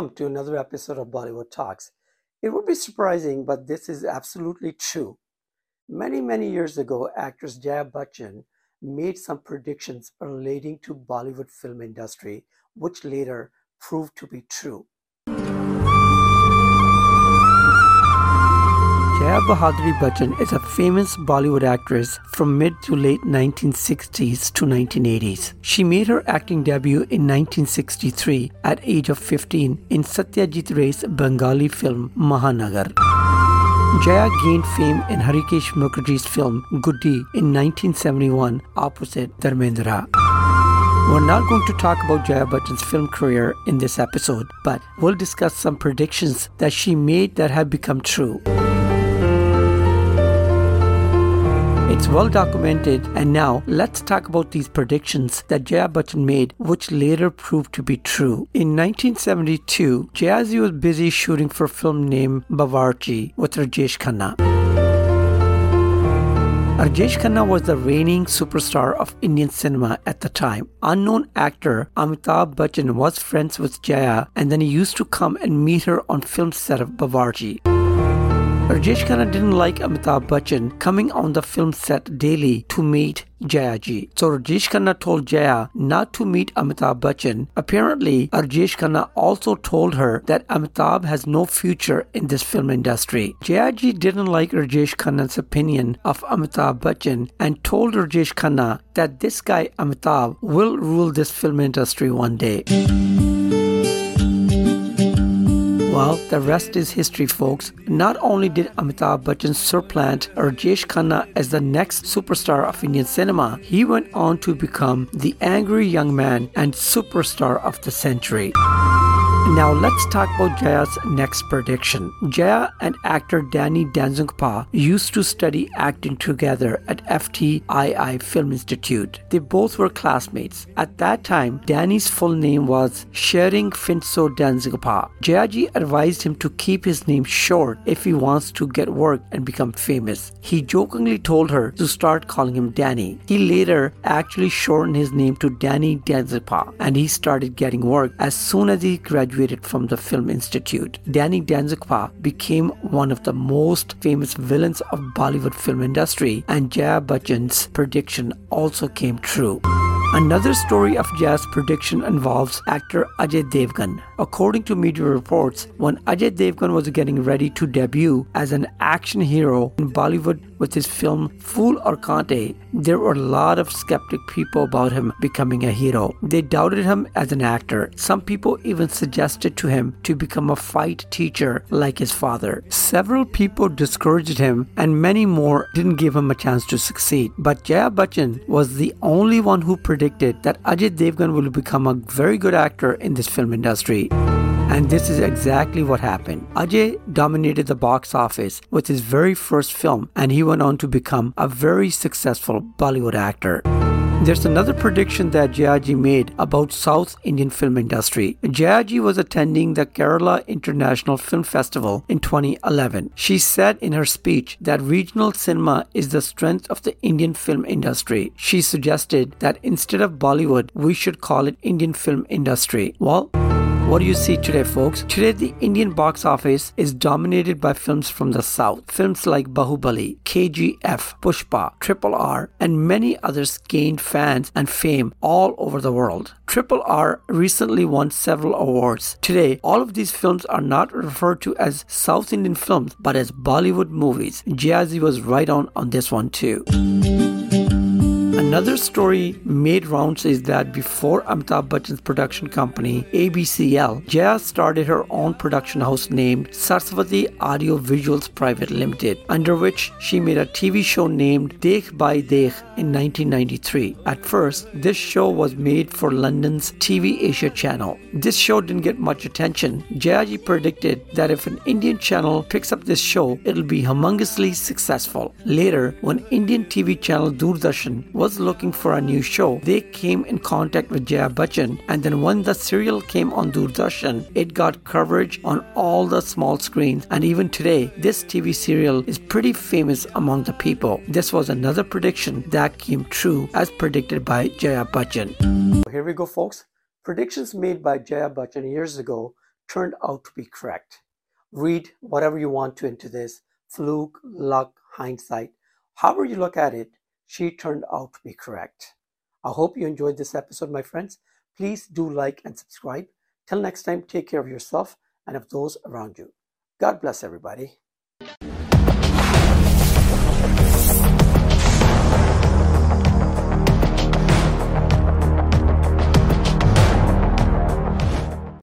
Welcome to another episode of Bollywood Talks. It would be surprising, but this is absolutely true. Many years ago, actress Jaya Bachchan made some predictions relating to Bollywood film industry, which later proved to be true. Jaya Bahaduri Bachchan is a famous Bollywood actress from mid to late 1960s to 1980s. She made her acting debut in 1963 at age of 15 in Satyajit Ray's Bengali film Mahanagar. Jaya gained fame in Harikesh Mukherjee's film Guddi in 1971 opposite Dharmendra. We're not going to talk about Jaya Bachchan's film career in this episode, but we'll discuss some predictions that she made that have become true. It's well documented, and now let's talk about these predictions that Jaya Bachchan made, which later proved to be true. In 1972, Jaya was busy shooting for a film named Bawarchi with Rajesh Khanna. Rajesh Khanna was the reigning superstar of Indian cinema at the time. Unknown actor Amitabh Bachchan was friends with Jaya, and then he used to come and meet her on film set of Bawarchi. Rajesh Khanna didn't like Amitabh Bachchan coming on the film set daily to meet Jaya ji. So Rajesh Khanna told Jaya not to meet Amitabh Bachchan. Apparently, Rajesh Khanna also told her that Amitabh has no future in this film industry. Jaya ji didn't like Rajesh Khanna's opinion of Amitabh Bachchan and told Rajesh Khanna that this guy Amitabh will rule this film industry one day. Well, the rest is history, folks. Not only did Amitabh Bachchan supplant Rajesh Khanna as the next superstar of Indian cinema, he went on to become the angry young man and superstar of the century. Now let's talk about Jaya's next prediction. Jaya and actor Danny Denzugpa used to study acting together at FTII Film Institute. They both were classmates. At that time, Danny's full name was Shering Finso Denzugpa. Jayaji advised him to keep his name short if he wants to get work and become famous. He jokingly told her to start calling him Danny. He later actually shortened his name to Danny Denzugpa, and he started getting work as soon as he graduated from the Film Institute. Danny Denzugpa became one of the most famous villains of Bollywood film industry, and Jaya Bachchan's prediction also came true. Another story of Jaya's prediction involves actor Ajay Devgan. According to media reports, when Ajay Devgan was getting ready to debut as an action hero in Bollywood with his film Fool or Kante, there were a lot of skeptic people about him becoming a hero. They doubted him as an actor. Some people even suggested to him to become a fight teacher like his father. Several people discouraged him, and many more didn't give him a chance to succeed. But Jaya Bachchan was the only one who predicted that Ajay Devgan will become a very good actor in this film industry. And this is exactly what happened. Ajay dominated the box office with his very first film, and he went on to become a very successful Bollywood actor. There's another prediction that Jayaji made about South Indian film industry. Jayaji was attending the Kerala International Film Festival in 2011. She said in her speech that regional cinema is the strength of the Indian film industry. She suggested that instead of Bollywood, we should call it Indian film industry. Well, what do you see today, folks? Today, the Indian box office is dominated by films from the South. Films like Bahubali, KGF, Pushpa, RRR, and many others gained fans and fame all over the world. RRR recently won several awards. Today, all of these films are not referred to as South Indian films, but as Bollywood movies. Jayaji was right on this one too. Another story made rounds is that before Amitabh Bachchan's production company, ABCL, Jaya started her own production house named Saraswati Audio Visuals Private Limited, under which she made a TV show named Dekh Bhai Dekh in 1993. At first, this show was made for London's TV Asia channel. This show didn't get much attention. Jayaji predicted that if an Indian channel picks up this show, it'll be humongously successful. Later, when Indian TV channel Doordarshan was looking for a new show, they came in contact with Jaya Bachchan, and then when the serial came on Doordarshan, it got coverage on all the small screens, and even today, this TV serial is pretty famous among the people. This was another prediction that came true as predicted by Jaya Bachchan. Here we go, folks. Predictions made by Jaya Bachchan years ago turned out to be correct. Read whatever you want to into this, fluke, luck, hindsight. However you look at it, she turned out to be correct. I hope you enjoyed this episode, my friends. Please do like and subscribe. Till next time, take care of yourself and of those around you. God bless everybody.